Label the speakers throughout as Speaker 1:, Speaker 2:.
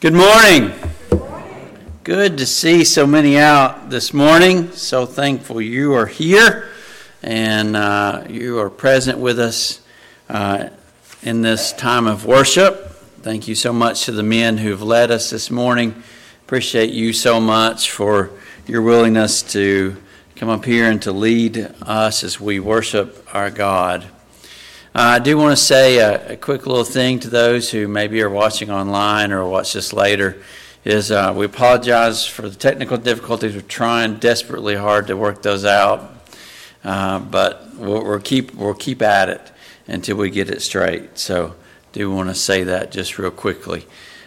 Speaker 1: Good morning. Good to see so many out this morning. So thankful you are here and you are present with us in this time of worship. Thank you so much to the men who've led us this morning. Appreciate you so much for your willingness to come up here and to lead us as we worship our God. I do want to say a quick little thing to those who maybe are watching online or watch this later, is we apologize for the technical difficulties. We're trying desperately hard to work those out, but we'll keep at it until we get it straight. So do want to say that just real quickly.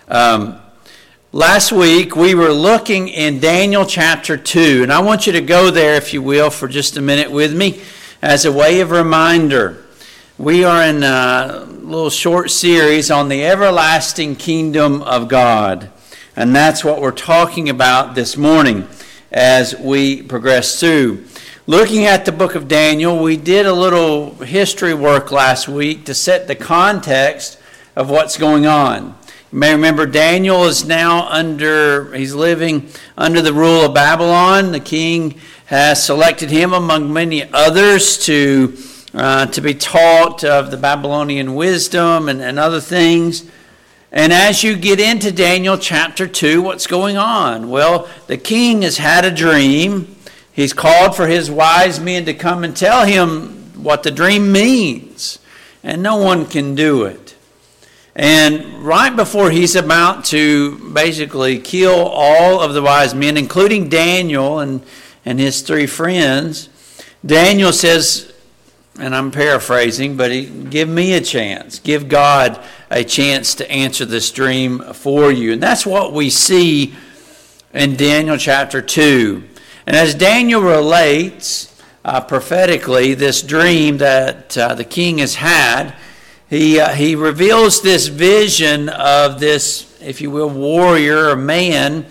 Speaker 1: Last week we were looking in Daniel chapter 2, and I want you to go there, if you will, for just a minute with me as a way of reminder. We are in a little short series on the everlasting kingdom of God. And that's what we're talking about this morning as we progress through. Looking at the book of Daniel, we did a little history work last week to set the context of what's going on. You may remember Daniel is now he's living under the rule of Babylon. The king has selected him among many others to be taught of the Babylonian wisdom and other things. And as you get into Daniel chapter 2, what's going on? Well, the king has had a dream. He's called for his wise men to come and tell him what the dream means. And no one can do it. And right before he's about to basically kill all of the wise men, including Daniel and his three friends, Daniel says, and I'm paraphrasing, but give me a chance. Give God a chance to answer this dream for you. And that's what we see in Daniel chapter 2. And as Daniel relates prophetically this dream that the king has had, he reveals this vision of this, if you will, warrior or man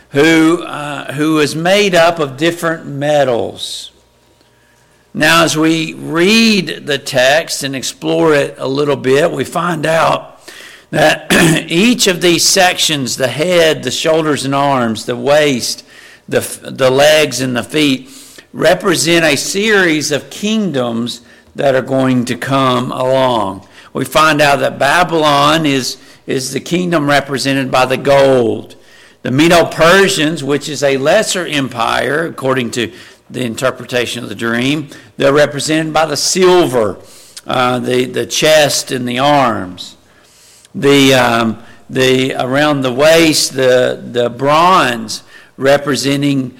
Speaker 1: who is made up of different metals. Now, as we read the text and explore it a little bit, we find out that each of these sections, the head, the shoulders and arms, the waist, the legs and the feet, represent a series of kingdoms that are going to come along. We find out that Babylon is the kingdom represented by the gold. The Medo-Persians, which is a lesser empire, according to the interpretation of the dream, they're represented by the silver, the chest and the arms. The around the waist, the bronze representing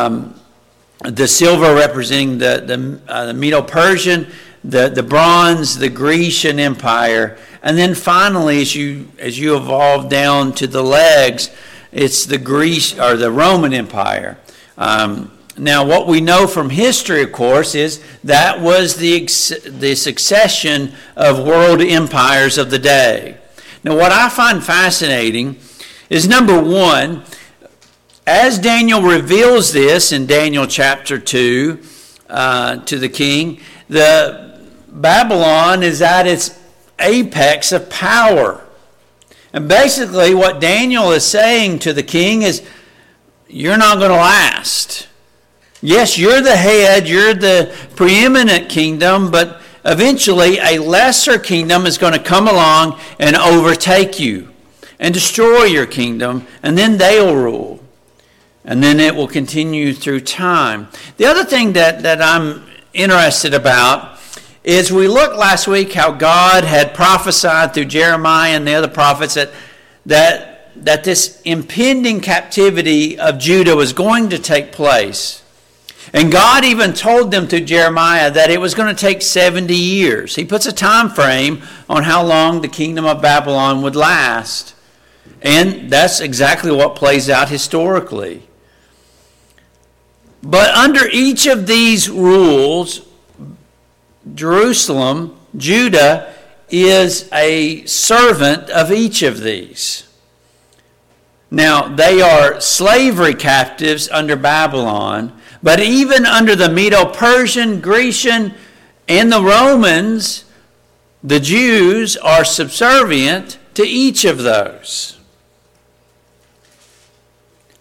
Speaker 1: the silver representing the Medo-Persian, the bronze, the Grecian Empire, and then finally, as you evolve down to the legs, it's the Roman Empire. Now, what we know from history, of course, is that was the succession of world empires of the day. Now, what I find fascinating is, number one, as Daniel reveals this in Daniel chapter 2 to the king, the Babylon is at its apex of power. And basically what Daniel is saying to the king is, you're not going to last. Yes, you're the head, you're the preeminent kingdom, but eventually a lesser kingdom is going to come along and overtake you and destroy your kingdom, and then they'll rule. And then it will continue through time. The other thing that I'm interested about is we looked last week how God had prophesied through Jeremiah and the other prophets that this impending captivity of Judah was going to take place. And God even told them through Jeremiah that it was going to take 70 years. He puts a time frame on how long the kingdom of Babylon would last. And that's exactly what plays out historically. But under each of these rules, Jerusalem, Judah, is a servant of each of these. Now, they are slavery captives under Babylon, but even under the Medo-Persian, Grecian, and the Romans, the Jews are subservient to each of those.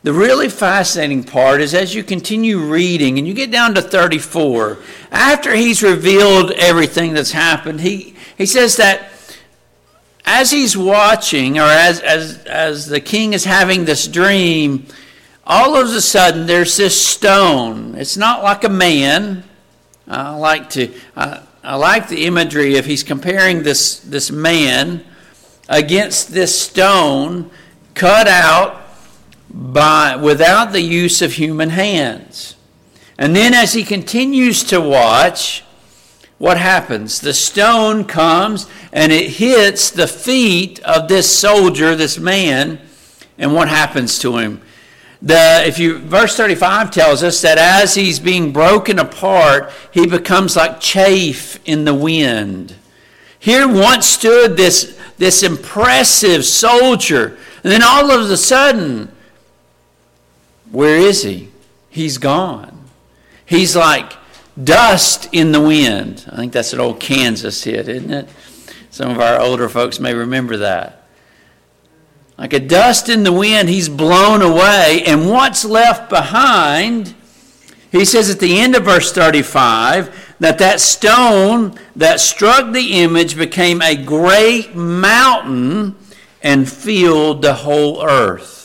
Speaker 1: the really fascinating part is as you continue reading and you get down to 34, after he's revealed everything that's happened, he says that as he's watching, or as the king is having this dream, all of a sudden there's this stone. It's not like a man. I like the imagery if he's comparing this man against this stone cut out without the use of human hands. And then as he continues to watch, what happens? The stone comes and it hits the feet of this soldier, this man, and what happens to him? Verse 35 tells us that as he's being broken apart, he becomes like chaff in the wind. Here once stood this impressive soldier, and then all of a sudden, where is he? He's gone. He's like dust in the wind. I think that's an old Kansas hit, isn't it? Some of our older folks may remember that. Like a dust in the wind, he's blown away. And what's left behind, he says at the end of verse 35, that stone that struck the image became a great mountain and filled the whole earth.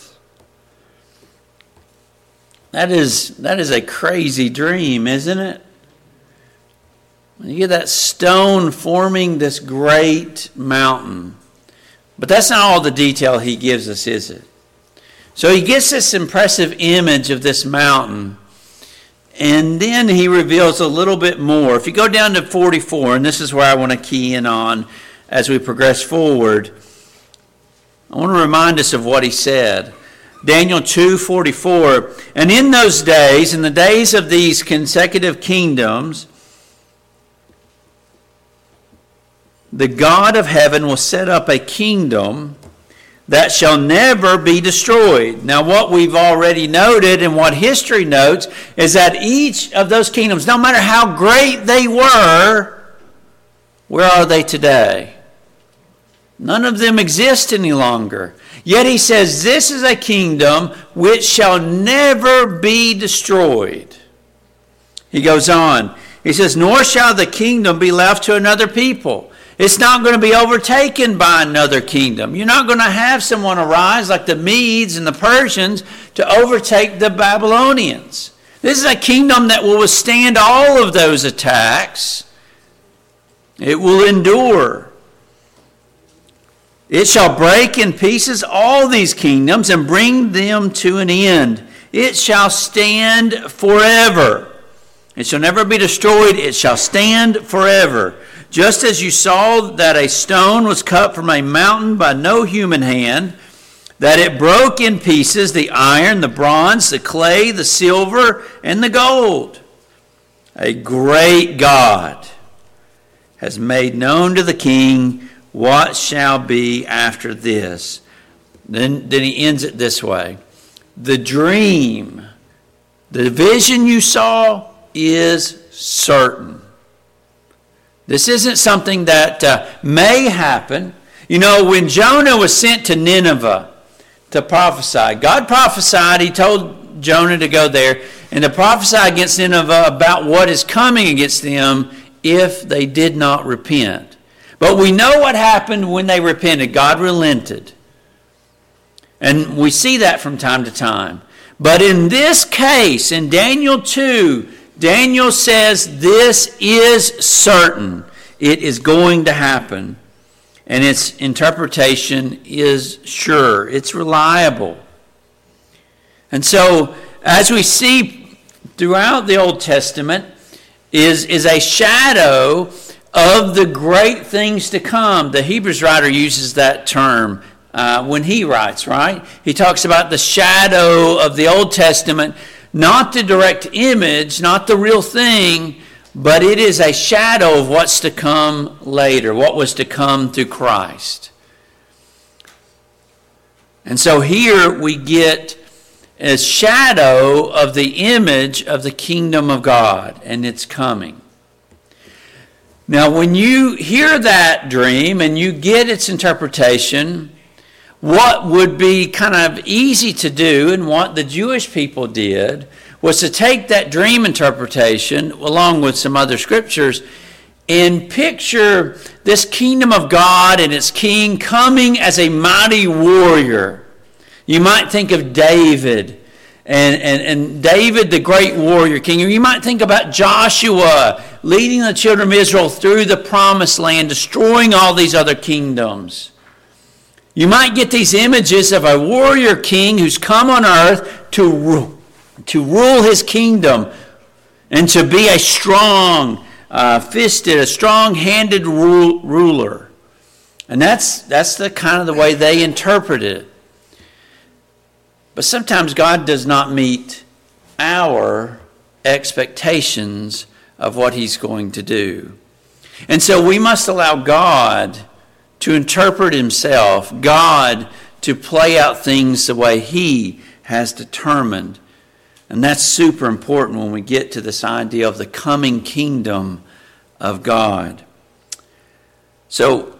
Speaker 1: That is a crazy dream, isn't it? You get that stone forming this great mountain. But that's not all the detail he gives us, is it? So he gets this impressive image of this mountain, and then he reveals a little bit more. If you go down to 44, and this is where I want to key in on as we progress forward, I want to remind us of what he said. Daniel 2:44, and in those days, in the days of these consecutive kingdoms, the God of heaven will set up a kingdom that shall never be destroyed. Now, what we've already noted and what history notes is that each of those kingdoms, no matter how great they were, where are they today? None of them exist any longer. Yet he says, this is a kingdom which shall never be destroyed. He goes on. He says, nor shall the kingdom be left to another people. It's not going to be overtaken by another kingdom. You're not going to have someone arise like the Medes and the Persians to overtake the Babylonians. This is a kingdom that will withstand all of those attacks. It will endure. It shall break in pieces all these kingdoms and bring them to an end. It shall stand forever. It shall never be destroyed. It shall stand forever. Just as you saw that a stone was cut from a mountain by no human hand, that it broke in pieces the iron, the bronze, the clay, the silver, and the gold. A great God has made known to the king what shall be after this. Then he ends it this way. The dream, the vision you saw is certain. This isn't something that may happen. You know, when Jonah was sent to Nineveh to prophesy, God prophesied, he told Jonah to go there and to prophesy against Nineveh about what is coming against them if they did not repent. But we know what happened when they repented. God relented. And we see that from time to time. But in this case, in Daniel 2, Daniel says this is certain. It is going to happen. And its interpretation is sure. It's reliable. And so, as we see throughout the Old Testament, is a shadow of the great things to come. The Hebrews writer uses that term when he writes, right? He talks about the shadow of the Old Testament, not the direct image, not the real thing, but it is a shadow of what's to come later, what was to come through Christ. And so here we get a shadow of the image of the kingdom of God and its coming. Now, when you hear that dream and you get its interpretation, what would be kind of easy to do and what the Jewish people did was to take that dream interpretation along with some other scriptures and picture this kingdom of God and its king coming as a mighty warrior. You might think of David and David, the great warrior king. Or you might think about Joshua leading the children of Israel through the promised land, destroying all these other kingdoms. You might get these images of a warrior king who's come on earth to rule his kingdom and to be a strong-fisted, a strong-handed ruler. And that's the kind of the way they interpret it. But sometimes God does not meet our expectations of what he's going to do. And so we must allow God to interpret himself, God to play out things the way he has determined. And that's super important when we get to this idea of the coming kingdom of God. So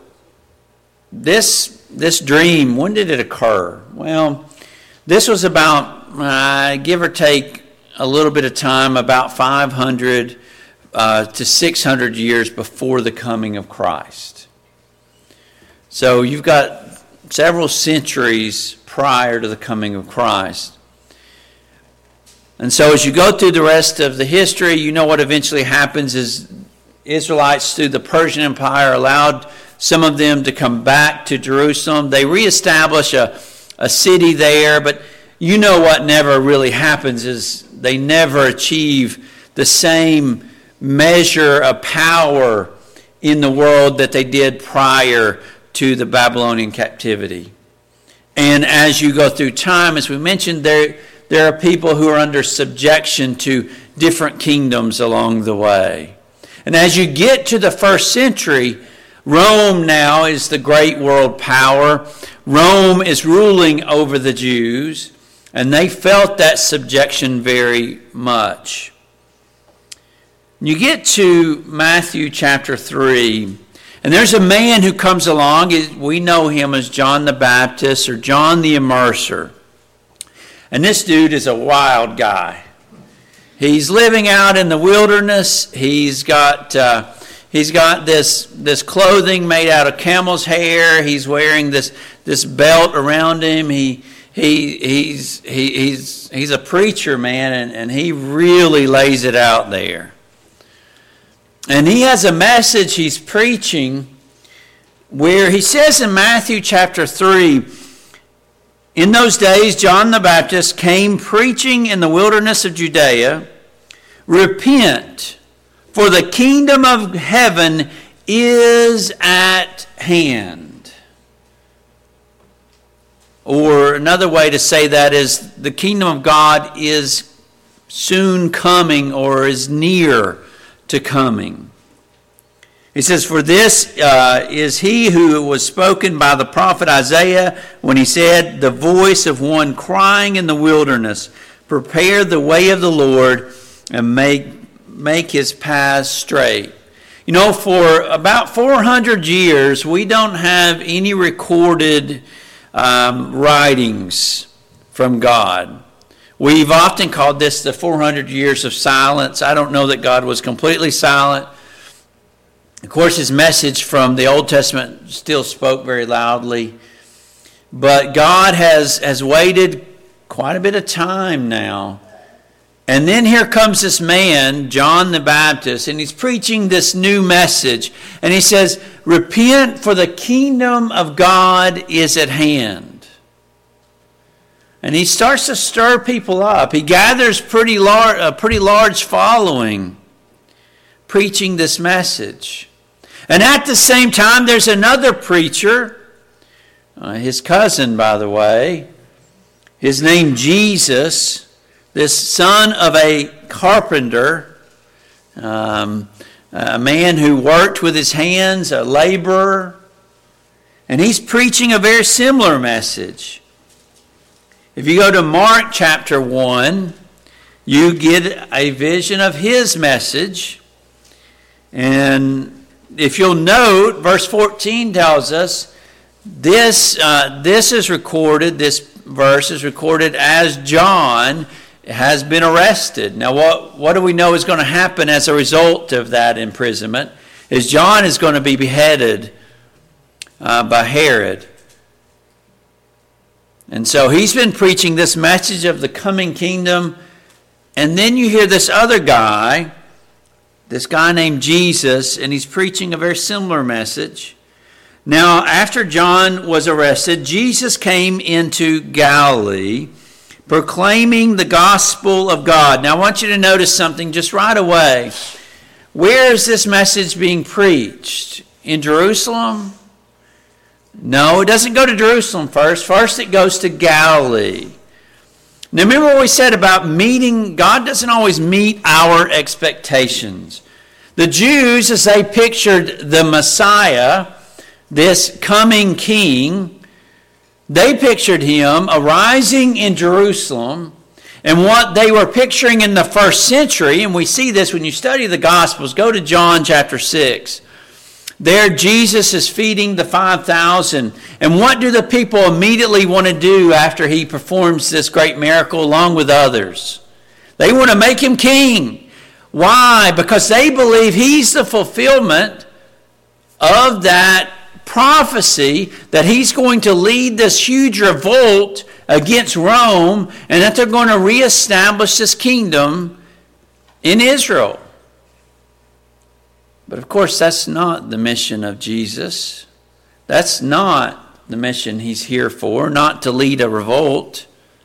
Speaker 1: this dream, when did it occur? Well, this was about, give or take a little bit of time, about 500 to 600 years before the coming of Christ. So you've got several centuries prior to the coming of Christ. And so as you go through the rest of the history, you know what eventually happens is Israelites through the Persian Empire allowed some of them to come back to Jerusalem. They reestablish a city there, but you know what never really happens is they never achieve the same measure of power in the world that they did prior to the Babylonian captivity. And as you go through time, as we mentioned, there are people who are under subjection to different kingdoms along the way. And as you get to the first century, Rome now is the great world power. Rome is ruling over the Jews, and they felt that subjection very much. You get to Matthew chapter 3, and there's a man who comes along. We know him as John the Baptist or John the Immerser. And this dude is a wild guy. He's living out in the wilderness. He's got this clothing made out of camel's hair. He's wearing this belt around him. He's a preacher, man, and he really lays it out there. And he has a message he's preaching where he says in Matthew chapter 3, in those days John the Baptist came preaching in the wilderness of Judea, repent, for the kingdom of heaven is at hand. Or another way to say that is the kingdom of God is soon coming or is near to coming. He says, for this is he who was spoken by the prophet Isaiah when he said, the voice of one crying in the wilderness, prepare the way of the Lord and make his paths straight. You know, for about 400 years, we don't have any recorded writings from God. We've often called this the 400 years of silence. I don't know that God was completely silent. Of course, his message from the Old Testament still spoke very loudly. But God has waited quite a bit of time now. And then here comes this man, John the Baptist, and he's preaching this new message. And he says, repent, for the kingdom of God is at hand. And he starts to stir people up. He gathers a pretty large following preaching this message. And at the same time, there's another preacher, his cousin, by the way, his name Jesus, this son of a carpenter, a man who worked with his hands, a laborer, and he's preaching a very similar message. If you go to Mark chapter 1, you get a vision of his message. And if you'll note, verse 14 tells us This verse is recorded as John has been arrested. Now, what do we know is going to happen as a result of that imprisonment? Is John is going to be beheaded by Herod. And so he's been preaching this message of the coming kingdom. And then you hear this other guy, this guy named Jesus, and he's preaching a very similar message. Now, after John was arrested, Jesus came into Galilee, proclaiming the gospel of God. Now, I want you to notice something just right away. Where is this message being preached? In Jerusalem? No, it doesn't go to Jerusalem first. First, it goes to Galilee. Now, remember what we said about meeting. God doesn't always meet our expectations. The Jews, as they pictured the Messiah, this coming king, they pictured him arising in Jerusalem. And what they were picturing in the first century, and we see this when you study the Gospels, go to John chapter 6. There Jesus is feeding the 5,000. And what do the people immediately want to do after he performs this great miracle along with others? They want to make him king. Why? Because they believe he's the fulfillment of that prophecy that he's going to lead this huge revolt against Rome and that they're going to reestablish this kingdom in Israel. But of course, that's not the mission of Jesus. That's not the mission he's here for, not to lead a revolt.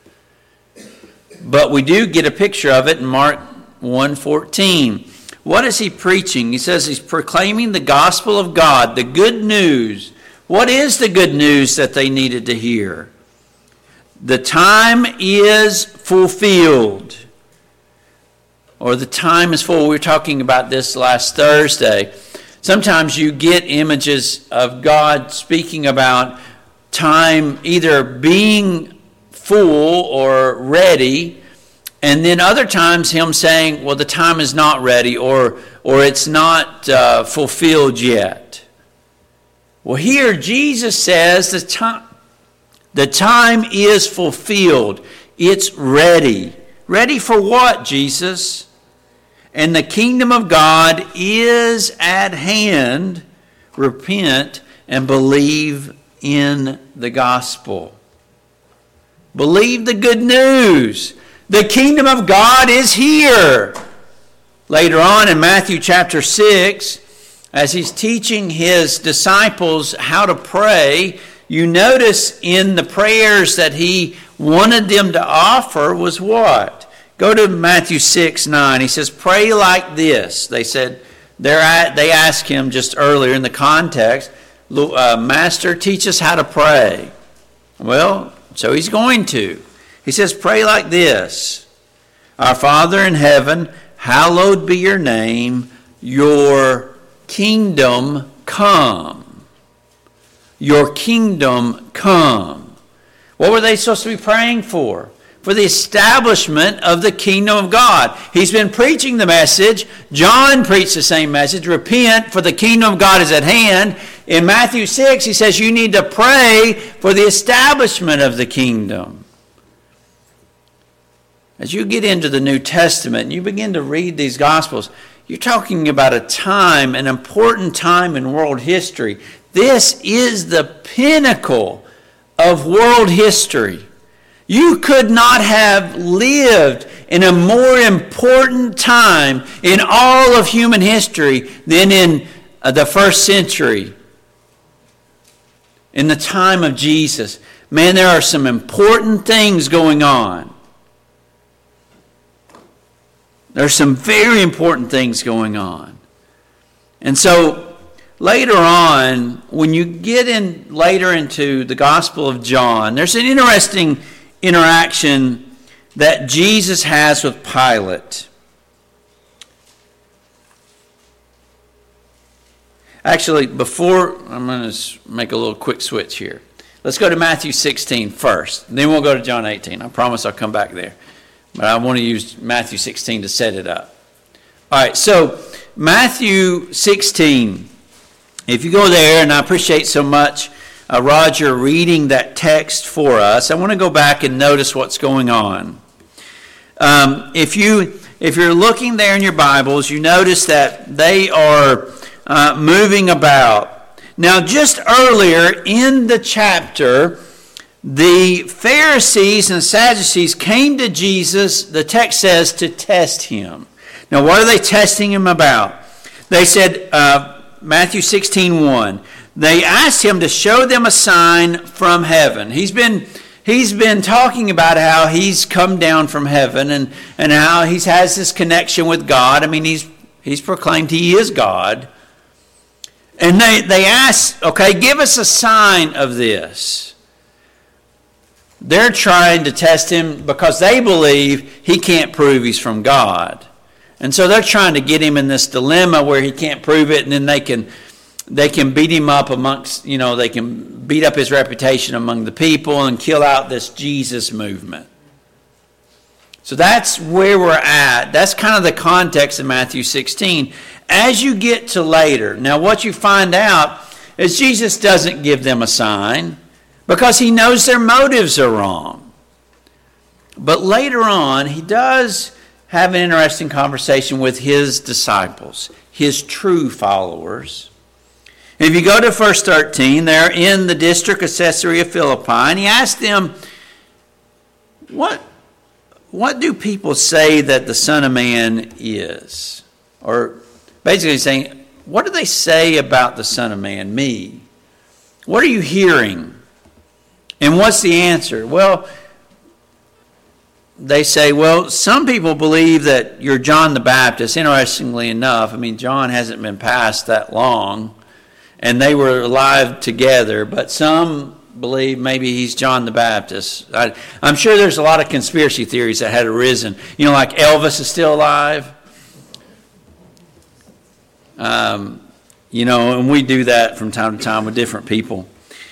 Speaker 1: But we do get a picture of it in Mark 1:14. What is he preaching? He says he's proclaiming the gospel of God, the good news. What is the good news that they needed to hear? The time is fulfilled. Or the time is full. We were talking about this last Thursday. Sometimes you get images of God speaking about time either being full or ready, and then other times him saying, well, the time is not ready, or it's not fulfilled yet. Well, here Jesus says the time is fulfilled. It's ready. Ready for what, Jesus? And the kingdom of God is at hand. Repent and believe in the gospel. Believe the good news. The kingdom of God is here. Later on in Matthew chapter 6, as he's teaching his disciples how to pray, you notice in the prayers that he wanted them to offer was what? Go to Matthew 6:9. He says, pray like this. They said, they asked him just earlier in the context, Master, teach us how to pray. Well, so he's going to. He says, pray like this. Our Father in heaven, hallowed be your name. Your kingdom come. Your kingdom come. What were they supposed to be praying for? For the establishment of the kingdom of God. He's been preaching the message. John preached the same message. Repent, for the kingdom of God is at hand. In Matthew 6, he says you need to pray for the establishment of the kingdom. As you get into the New Testament and you begin to read these Gospels, you're talking about a time, an important time in world history. This is the pinnacle of world history. You could not have lived in a more important time in all of human history than in the first century. In the time of Jesus. Man, there are some important things going on. There are some very important things going on. And so later on, when you get in later into the Gospel of John, there's an interesting interaction that Jesus has with Pilate. Actually, before, I'm going to make a little quick switch here. Let's go to Matthew 16 first. Then we'll go to John 18. I promise I'll come back there. But I want to use Matthew 16 to set it up. All right, so Matthew 16. If you go there, and I appreciate so much Roger reading that text for us, I want to go back and notice what's going on. If you're looking there in your Bibles, you notice that they are moving about. Now, just earlier in the chapter, the Pharisees and Sadducees came to Jesus, the text says, to test him. Now, what are they testing him about? They said, Matthew 16:1, they asked him to show them a sign from heaven. He's been talking about how he's come down from heaven and how he has this connection with God. I mean, he's proclaimed he is God. And they asked, okay, give us a sign of this. They're trying to test him because they believe he can't prove he's from God. And so they're trying to get him in this dilemma where he can't prove it, and then they can beat him up amongst, they can beat up his reputation among the people and kill out this Jesus movement. So that's where we're at. That's kind of the context of Matthew 16. As you get to later, now what you find out is Jesus doesn't give them a sign because he knows their motives are wrong. But later on, he does have an interesting conversation with his disciples, his true followers. If you go to verse 13, they're in the district of Caesarea Philippi, and he asked them, what do people say that the Son of Man is? Or basically saying, what do they say about the Son of Man, me? What are you hearing? And what's the answer? Well, they say, well, some people believe that you're John the Baptist. Interestingly enough, I mean, John hasn't been passed that long, and they were alive together, but some believe maybe he's John the Baptist. I'm sure there's a lot of conspiracy theories that had arisen. Like Elvis is still alive. And we do that from time to time with different people.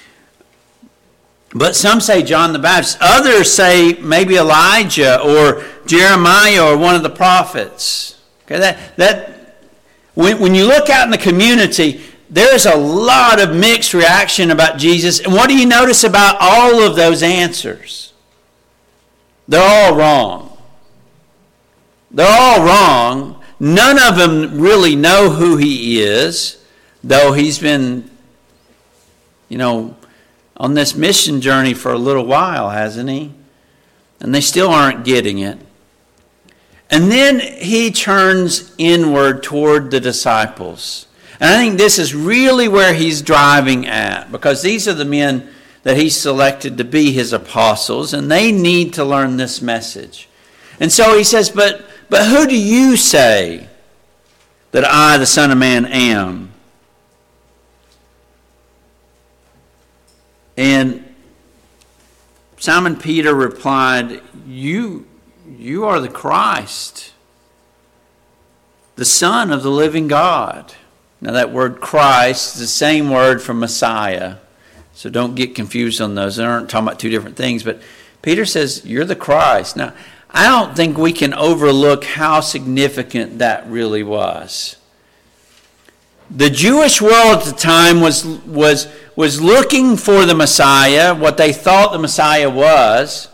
Speaker 1: But some say John the Baptist. Others say maybe Elijah or Jeremiah or one of the prophets. Okay, when you look out in the community, there's a lot of mixed reaction about Jesus. And what do you notice about all of those answers? They're all wrong. They're all wrong. None of them really know who he is, though he's been, on this mission journey for a little while, hasn't he? And they still aren't getting it. And then he turns inward toward the disciples. And I think this is really where he's driving at, because these are the men that he selected to be his apostles, and they need to learn this message. And so he says, but who do you say that I, the Son of Man, am? And Simon Peter replied, You are the Christ, the Son of the living God. Now that word Christ is the same word for Messiah. So don't get confused on those. They aren't talking about two different things. But Peter says, you're the Christ. Now, I don't think we can overlook how significant that really was. The Jewish world at the time was looking for the Messiah, what they thought the Messiah was.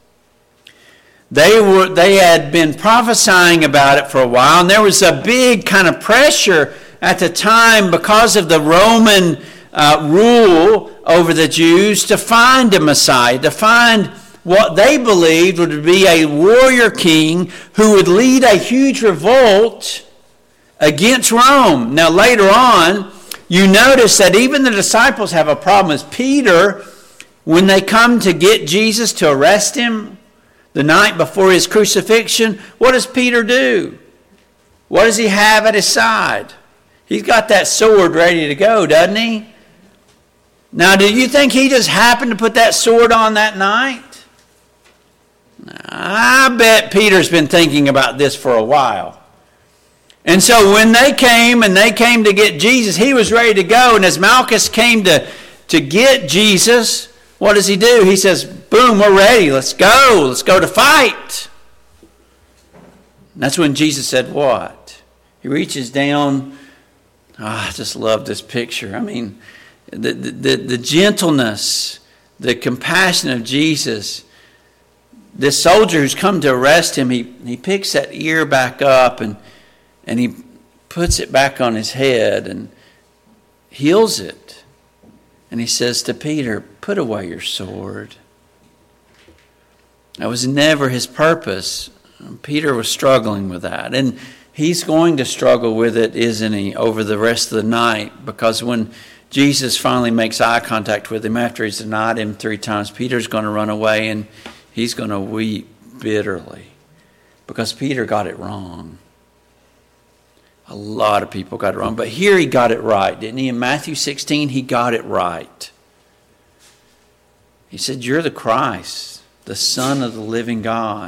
Speaker 1: They had been prophesying about it for a while, and there was a big kind of pressure at the time because of the Roman rule over the Jews to find a Messiah, to find what they believed would be a warrior king who would lead a huge revolt against Rome. Now later on, you notice that even the disciples have a problem. As Peter, when they come to get Jesus to arrest him the night before his crucifixion, what does Peter do? What does he have at his side? He's got that sword ready to go, doesn't he? Now, do you think he just happened to put that sword on that night? I bet Peter's been thinking about this for a while. And so when they came to get Jesus, he was ready to go. And as Malchus came to get Jesus, what does he do? He says, boom, we're ready. Let's go. Let's go to fight. And that's when Jesus said what? He reaches down. I just love this picture. I mean, the gentleness, the compassion of Jesus. This soldier who's come to arrest him, he picks that ear back up and he puts it back on his head and heals it. And he says to Peter, "Put away your sword." That was never his purpose. Peter was struggling with that. And he's going to struggle with it, isn't he, over the rest of the night? Because when Jesus finally makes eye contact with him after he's denied him 3 times, Peter's going to run away and he's going to weep bitterly. Because Peter got it wrong. A lot of people got it wrong. But here he got it right, didn't he? In Matthew 16, he got it right. He said, "You're the Christ, the Son of the living God."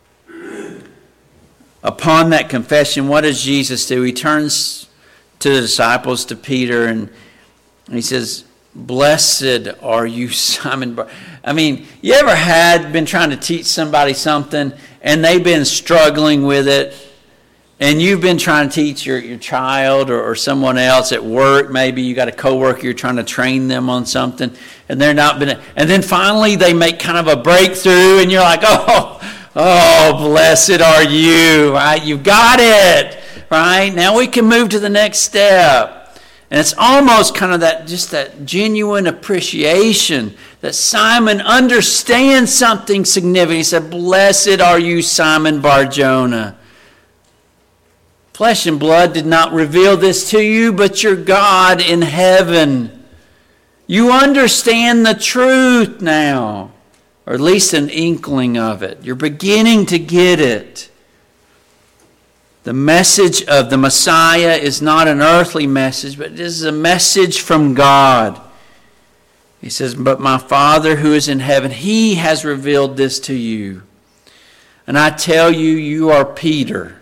Speaker 1: Upon that confession, what does Jesus do? He turns to the disciples, to Peter, and he says, "Blessed are you, Simon Bar." I mean, you ever been trying to teach somebody something and they've been struggling with it, and you've been trying to teach your child or someone else at work? Maybe you got a coworker, you're trying to train them on something, and they're not been, and then finally they make kind of a breakthrough, and you're like, oh, blessed are you, right? You got it, right? Now we can move to the next step. And it's almost kind of that genuine appreciation that Simon understands something significant. He said, "Blessed are you, Simon Bar-Jonah. Flesh and blood did not reveal this to you, but your God in heaven." You understand the truth now, or at least an inkling of it. You're beginning to get it. The message of the Messiah is not an earthly message, but it is a message from God. He says, "But my Father who is in heaven, He has revealed this to you. And I tell you, you are Peter.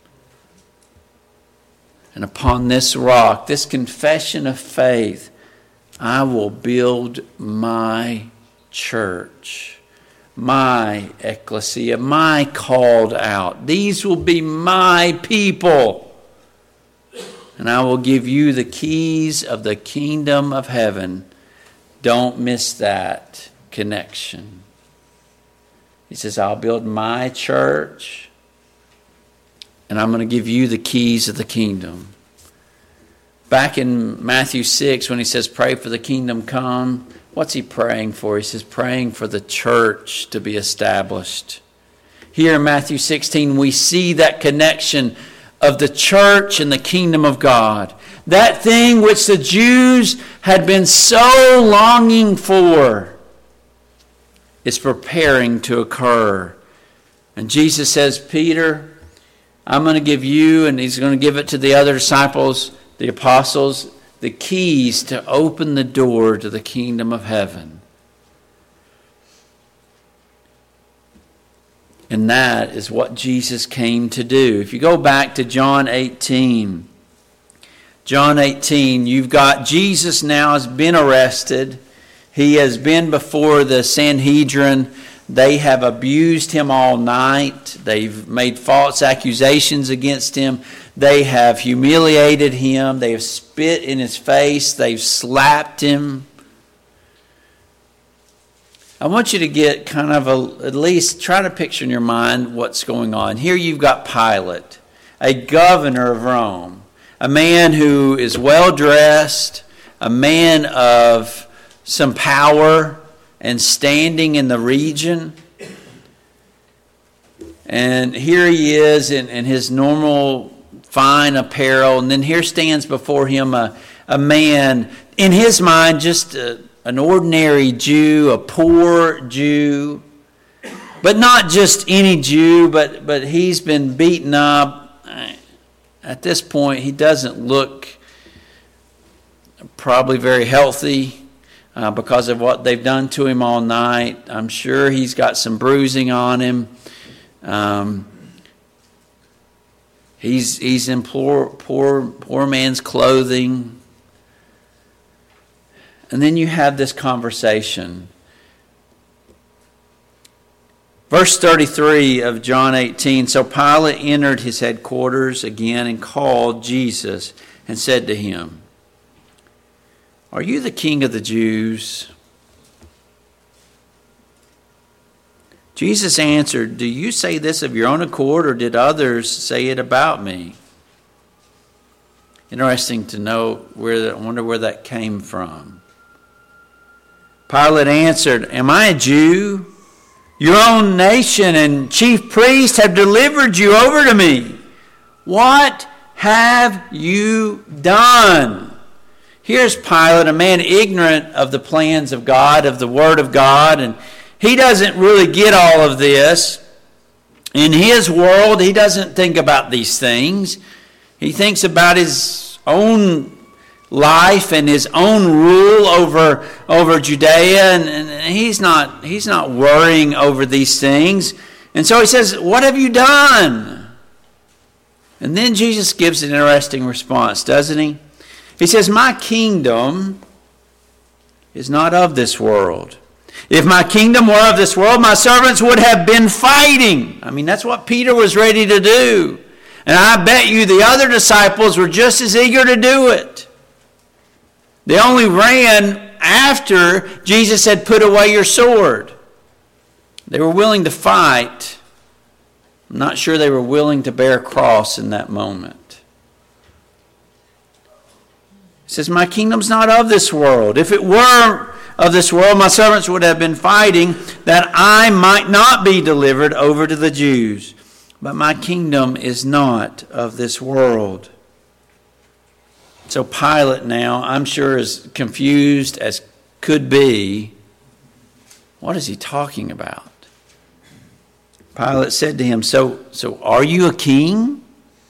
Speaker 1: And upon this rock," this confession of faith, "I will build my church," my ecclesia, my called out. These will be my people. "And I will give you the keys of the kingdom of heaven." Don't miss that connection. He says, "I'll build my church, and I'm going to give you the keys of the kingdom." Back in Matthew 6, when he says, "Pray for the kingdom come," what's he praying for? He says, praying for the church to be established. Here in Matthew 16, we see that connection of the church and the kingdom of God. That thing which the Jews had been so longing for is preparing to occur. And Jesus says, "Peter, I'm going to give you," and he's going to give it to the other disciples, the apostles, the keys to open the door to the kingdom of heaven. And that is what Jesus came to do. If you go back to John 18, you've got Jesus now has been arrested. He has been before the Sanhedrin. They have abused him all night. They've made false accusations against him. They have humiliated him. They have spit in his face. They've slapped him. I want you to get kind of at least try to picture in your mind what's going on. Here you've got Pilate, a governor of Rome, a man who is well dressed, a man of some power and standing in the region. And here he is in his normal fine apparel, and then here stands before him a man, in his mind just an ordinary Jew, a poor Jew, but not just any Jew, but he's been beaten up. At this point, he doesn't look probably very healthy because of what they've done to him all night. I'm sure he's got some bruising on him. He's in poor man's clothing. And then you have this conversation. Verse 33 of John 18, "So Pilate entered his headquarters again and called Jesus and said to him, "Are you the king of the Jews?" Jesus answered, "Do you say this of your own accord, or did others say it about me?" Interesting to know I wonder where that came from. Pilate answered, "Am I a Jew? Your own nation and chief priests have delivered you over to me. What have you done?" Here's Pilate, a man ignorant of the plans of God, of the Word of God, and he doesn't really get all of this. In his world, he doesn't think about these things. He thinks about his own life and his own rule over Judea, and he's not worrying over these things. And so he says, "What have you done?" And then Jesus gives an interesting response, doesn't he? He says, "My kingdom is not of this world. If my kingdom were of this world, my servants would have been fighting." I mean, that's what Peter was ready to do. And I bet you the other disciples were just as eager to do it. They only ran after Jesus had put away your sword. They were willing to fight. I'm not sure they were willing to bear a cross in that moment. He says, "My kingdom's not of this world. If it were of this world, my servants would have been fighting that I might not be delivered over to the Jews. But my kingdom is not of this world." So Pilate now, I'm sure, is confused as could be. What is he talking about? Pilate said to him, So are you a king?"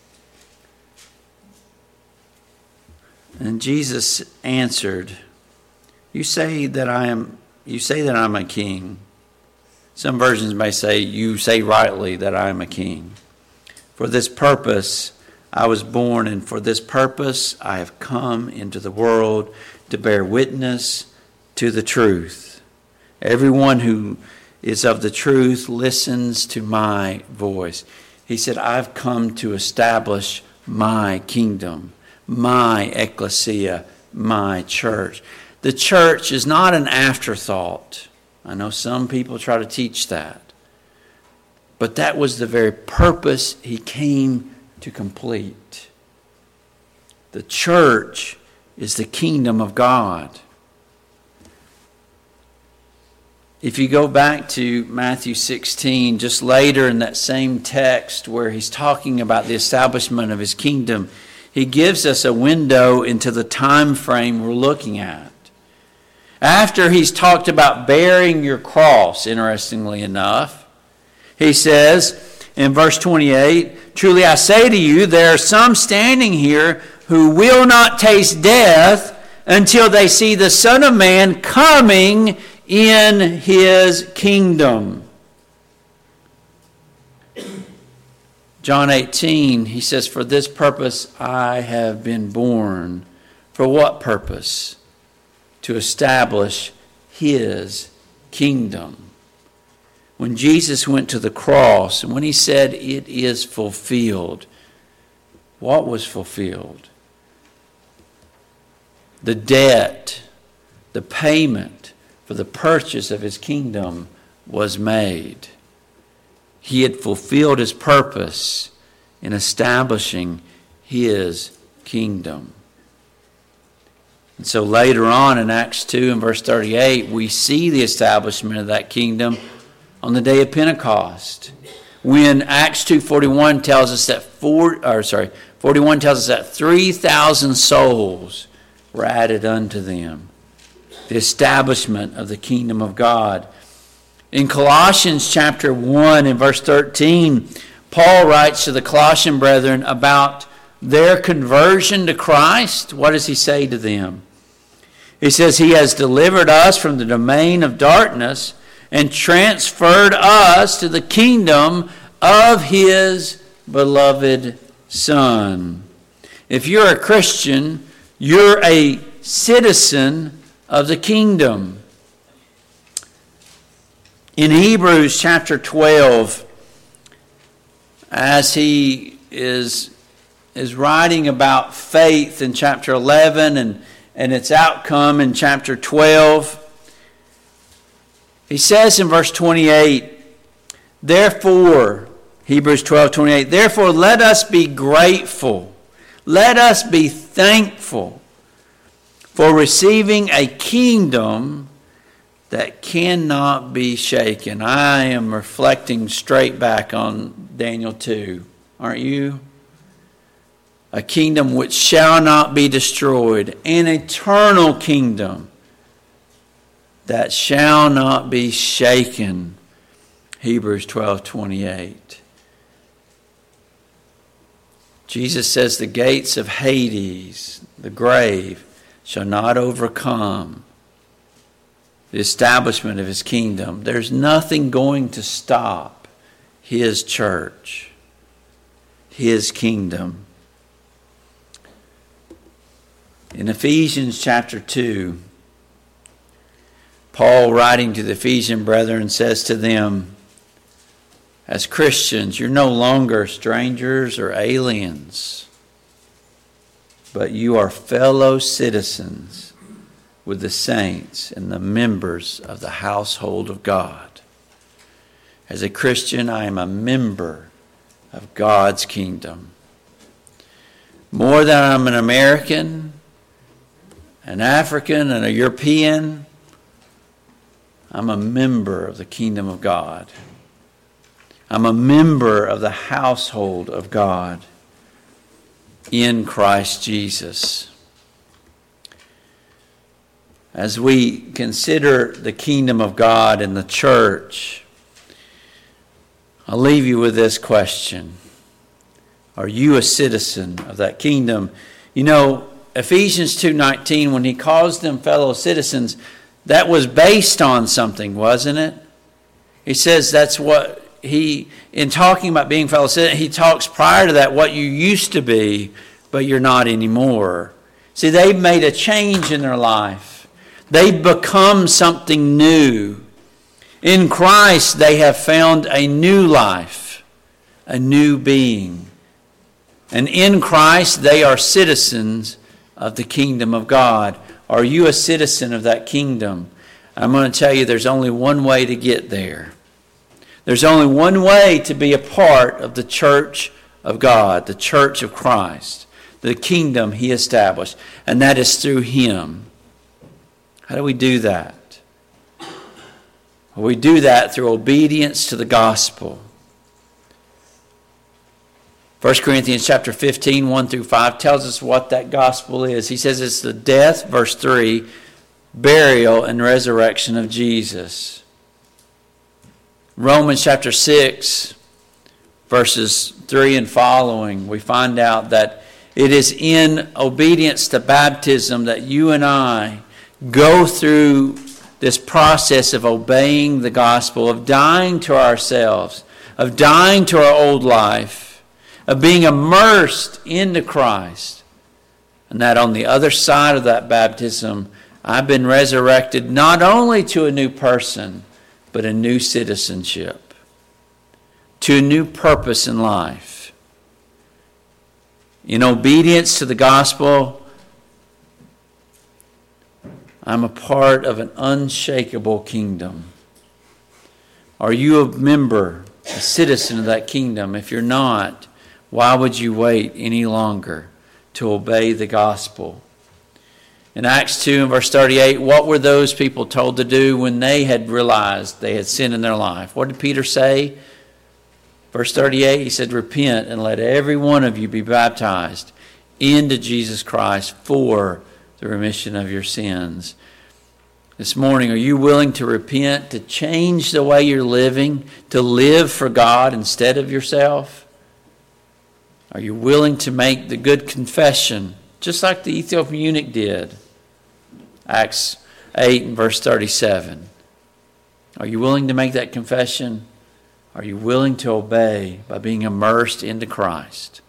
Speaker 1: And Jesus answered, You say that I'm a king. Some versions may say, "You say rightly that I am a king. For this purpose I was born, and for this purpose I have come into the world, to bear witness to the truth. Everyone who is of the truth listens to my voice." He said, "I've come to establish my kingdom, my ecclesia, my church." The church is not an afterthought. I know some people try to teach that. But that was the very purpose he came to complete. The church is the kingdom of God. If you go back to Matthew 16, just later in that same text where he's talking about the establishment of his kingdom, he gives us a window into the time frame we're looking at. After he's talked about bearing your cross, interestingly enough, he says in verse 28, "Truly I say to you, there are some standing here who will not taste death until they see the Son of Man coming in his kingdom." John 18, he says, "For this purpose I have been born." For what purpose? To establish his kingdom. When Jesus went to the cross, and when he said, "It is fulfilled," what was fulfilled? The debt, the payment for the purchase of his kingdom was made. He had fulfilled his purpose in establishing his kingdom. And so later on in Acts 2 and verse 38, we see the establishment of that kingdom on the day of Pentecost. When Acts 2:41 tells us that 41 tells us that 3,000 souls were added unto them. The establishment of the kingdom of God. In Colossians chapter 1 and verse 13, Paul writes to the Colossian brethren about their conversion to Christ. What does he say to them? He says, "He has delivered us from the domain of darkness and transferred us to the kingdom of his beloved Son." If you're a Christian, you're a citizen of the kingdom. In Hebrews chapter 12, as he is writing about faith in chapter 11 and its outcome in chapter 12. He says in verse 28, therefore, Hebrews 12:28, therefore let us be grateful, let us be thankful for receiving a kingdom that cannot be shaken. I am reflecting straight back on Daniel 2, aren't you? A kingdom which shall not be destroyed, an eternal kingdom that shall not be shaken. Hebrews 12:28. Jesus says the gates of Hades, the grave, shall not overcome the establishment of his kingdom. There's nothing going to stop his church, his kingdom. In Ephesians chapter 2, Paul, writing to the Ephesian brethren, says to them, as Christians, you're no longer strangers or aliens, but you are fellow citizens with the saints and the members of the household of God. As a Christian, I am a member of God's kingdom. More than I'm an American, an African, and a European, I'm a member of the kingdom of God. I'm a member of the household of God in Christ Jesus. As we consider the kingdom of God and the church, I'll leave you with this question. Are you a citizen of that kingdom? You know, Ephesians 2:19, when he calls them fellow citizens, that was based on something, wasn't it? He says that's what in talking about being fellow citizen, he talks prior to that what you used to be, but you're not anymore. See, they've made a change in their life. They've become something new. In Christ, they have found a new life, a new being. And in Christ, they are citizens of the kingdom of God. Are you a citizen of that kingdom? I'm going to tell you there's only one way to get there. There's only one way to be a part of the church of God, the church of Christ, the kingdom he established, and that is through him. How do we do that? Well, we do that through obedience to the gospel. 1 Corinthians chapter 15, 1-5 tells us what that gospel is. He says it's the death, verse 3, burial, and resurrection of Jesus. Romans chapter 6, verses 3 and following, we find out that it is in obedience to baptism that you and I go through this process of obeying the gospel, of dying to ourselves, of dying to our old life, of being immersed into Christ. And that on the other side of that baptism, I've been resurrected not only to a new person, but a new citizenship, to a new purpose in life. In obedience to the gospel, I'm a part of an unshakable kingdom. Are you a member, a citizen of that kingdom? If you're not, why would you wait any longer to obey the gospel? In Acts 2 and verse 38, what were those people told to do when they had realized they had sinned in their life? What did Peter say? Verse 38, he said, repent and let every one of you be baptized into Jesus Christ for the remission of your sins. This morning, are you willing to repent, to change the way you're living, to live for God instead of yourself? Are you willing to make the good confession, just like the Ethiopian eunuch did? Acts 8 and verse 37. Are you willing to make that confession? Are you willing to obey by being immersed into Christ?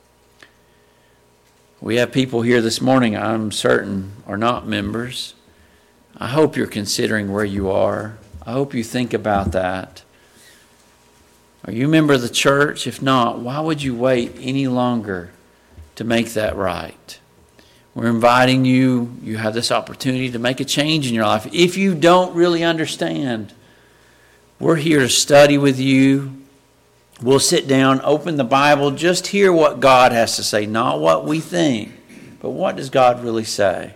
Speaker 1: We have people here this morning, I'm certain, are not members. I hope you're considering where you are. I hope you think about that. Are you a member of the church? If not, why would you wait any longer to make that right? We're inviting you. You have this opportunity to make a change in your life. If you don't really understand, we're here to study with you. We'll sit down, open the Bible, just hear what God has to say, not what we think, but what does God really say?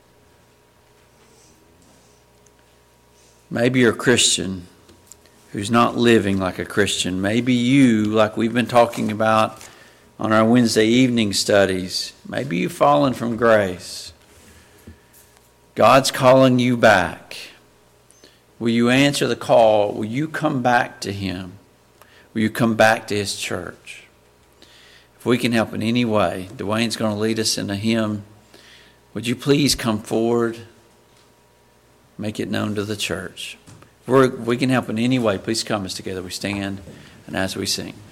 Speaker 1: Maybe you're a Christian who's not living like a Christian. Maybe you, like we've been talking about on our Wednesday evening studies, maybe you've fallen from grace. God's calling you back. Will you answer the call? Will you come back to Him? Will you come back to His church? If we can help in any way, Dwayne's going to lead us in a hymn. Would you please come forward? Make it known to the church. If we can help in any way, please come as together we stand and as we sing.